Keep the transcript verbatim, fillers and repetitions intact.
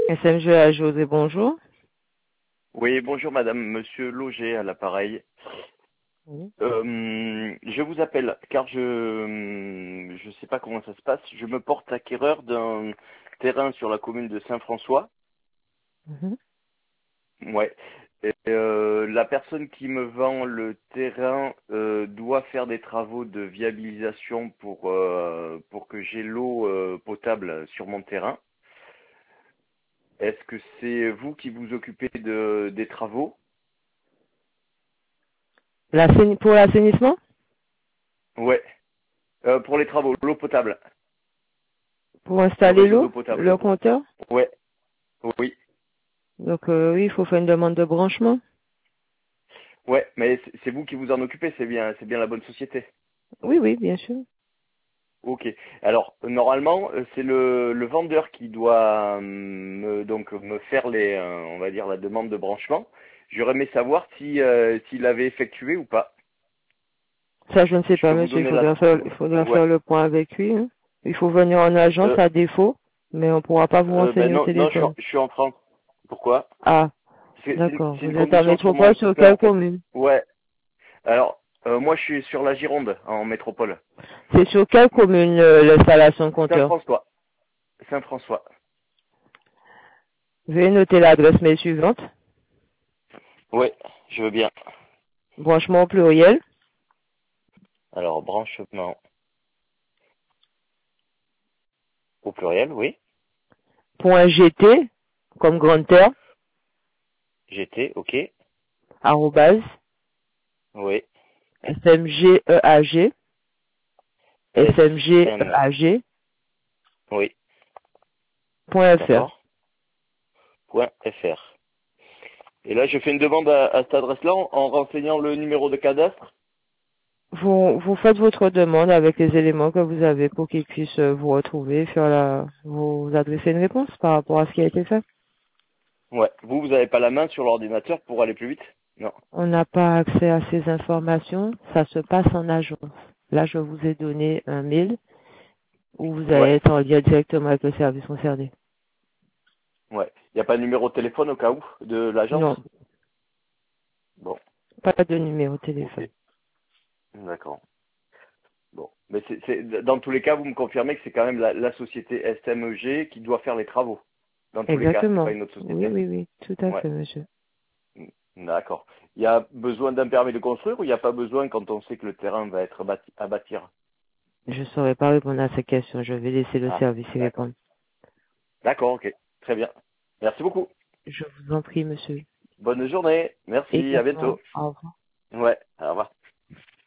S M G à José, bonjour. Oui, bonjour madame, monsieur Loger à l'appareil. Oui. Euh, je vous appelle car je je sais pas comment ça se passe. Je me porte acquéreur d'un terrain sur la commune de Saint-François. Mhm. Ouais. Et, euh, la personne qui me vend le terrain euh, doit faire des travaux de viabilisation pour euh, pour que j'ai l'eau euh, potable sur mon terrain. Est-ce que c'est vous qui vous occupez de des travaux? L'assaini- Pour l'assainissement? Ouais. Euh, pour les travaux, l'eau potable. Pour Le installer réseau l'eau, d'eau potable. le compteur? Ouais, oui. Donc euh, oui, il faut faire une demande de branchement. Ouais, mais c'est c'est vous qui vous en occupez, c'est bien, c'est bien la bonne société. Oui, oui, bien sûr. Ok. Alors normalement, euh, c'est le, le vendeur qui doit euh, me, donc me faire les, euh, on va dire la demande de branchement. J'aurais aimé savoir si euh, s'il avait effectué ou pas. Ça, je ne sais Je pas, peux vous monsieur. Il donner la. faudra faire, il faudra Ouais. faire le point avec lui, hein. Il faut venir en agence Euh, à défaut, mais on ne pourra pas vous euh, ben renseigner au non, non, je suis, en, téléphone. je suis en France. Pourquoi? Ah, C'est c'est une, d'accord. c'est Vous une êtes en condition sur mon métropole sur terrain quelle en fait. commune? Ouais. Alors euh, moi je suis sur la Gironde en métropole. C'est sur quelle commune euh, l'installation compteur? Saint-François. Saint-François. Veuillez noter l'adresse mail suivante. Ouais, je veux bien. Branchement au pluriel. Alors, branchement au pluriel, oui. Point gt, comme grande terre, G T, ok. arrobase, Oui. smgeag, S M. smgeag, Oui. point fr. D'accord. Point F R. Et là, je fais une demande à, à cette adresse-là en, en renseignant le numéro de cadastre. Vous, vous faites votre demande avec les éléments que vous avez pour qu'ils puissent euh, vous retrouver, faire la, vous adresser une réponse par rapport à ce qui a été fait. Ouais. Vous, vous n'avez pas la main sur l'ordinateur pour aller plus vite? Non. On n'a pas accès à ces informations, ça se passe en agence. Là, je vous ai donné un mail où vous allez Ouais. être en lien directement avec le service concerné. Ouais. Il n'y a pas de numéro de téléphone au cas où de l'agence? Non, Bon. pas de numéro de Ok. téléphone. D'accord. Bon. Mais c'est, c'est, dans tous les cas, vous me confirmez que c'est quand même la, la société S M E G qui doit faire les travaux. Dans tous les cas, c'est pas Exactement. une autre Oui, société. oui, oui, tout à Ouais. fait, monsieur. D'accord. Il y a besoin d'un permis de construire ou il n'y a pas besoin quand on sait que le terrain va être bâti- à bâtir? Je ne saurais pas répondre à ces questions. Je vais laisser le Ah, service y d'accord. répondre. D'accord, ok. Très bien. Merci beaucoup. Je vous en prie, monsieur. Bonne journée. Merci, à Également. bientôt. Au revoir. Ouais, au revoir.